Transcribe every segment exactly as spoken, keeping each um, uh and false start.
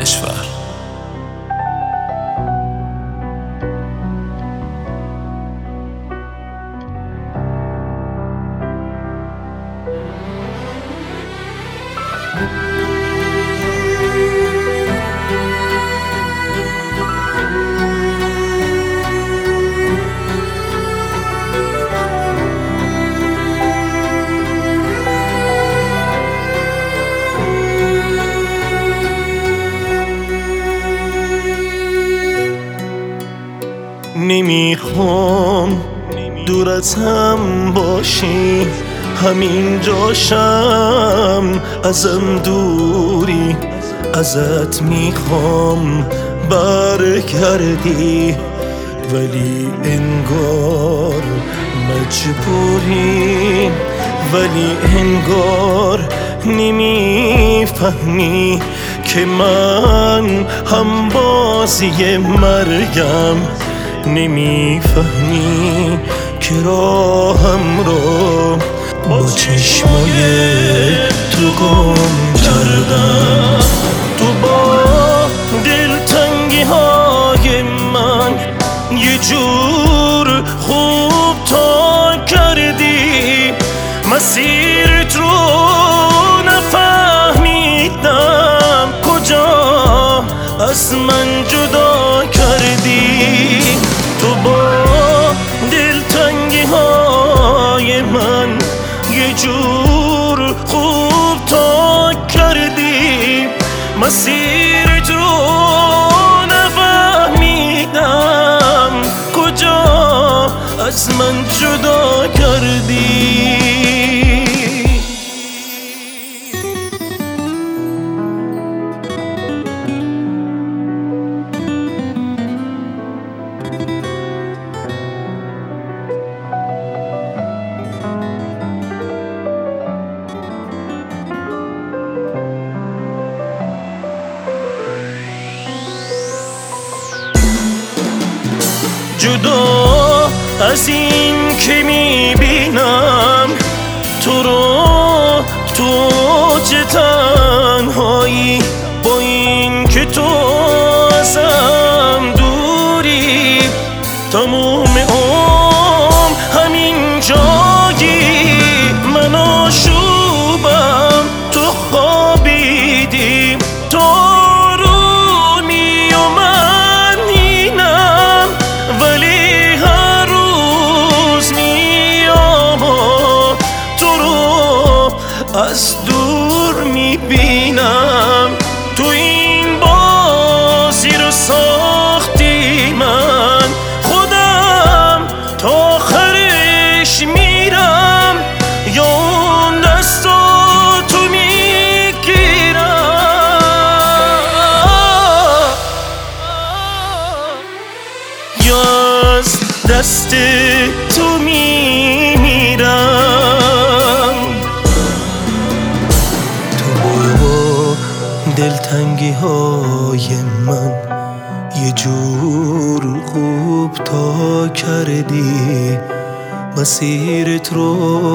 کشور. نمیخوام دور از هم باشی، همین جاشم ازم دوری. ازت میخوام برگردی، ولی انگار مجبوری. ولی انگار نمیفهمی که من هم بازی مرگم. نمیفهمی که راهم رو با چشمای تو گم کردم. تو با دلتنگی های من یه جور خوب تا کردی. مسیرت رو نفهمیدم، کجا از من جدا کردی. تو با دلتنگی های من یه جور خوب تا کردی. مسیرت رو نفهمیدم، کجا از من جدا کردی. جدا از این که میبینم تو رو تو چه تنهایی، با این که تو ازم دوری. تموم عمر همین جایی، من آشوبم تو خوابیدیم. تو از دور میبینم، تو این بازی رو ساختی. من خودم تا آخرش میرم، یا اون دستو تو میگیرم، یا از دست تو میمیرم. دلتنگی های من یه جور خوب تا کردی. مسیرت رو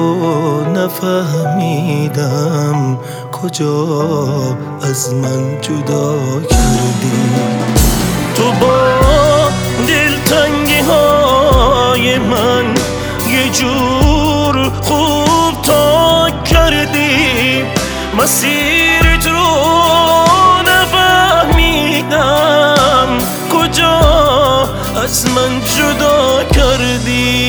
نفهمیدم، کجا از من جدا کردی. تو با دلتنگی های من یه جور خوب تا کردی. مسیرت رو نفهمیدم، کجا از من جدا کردی.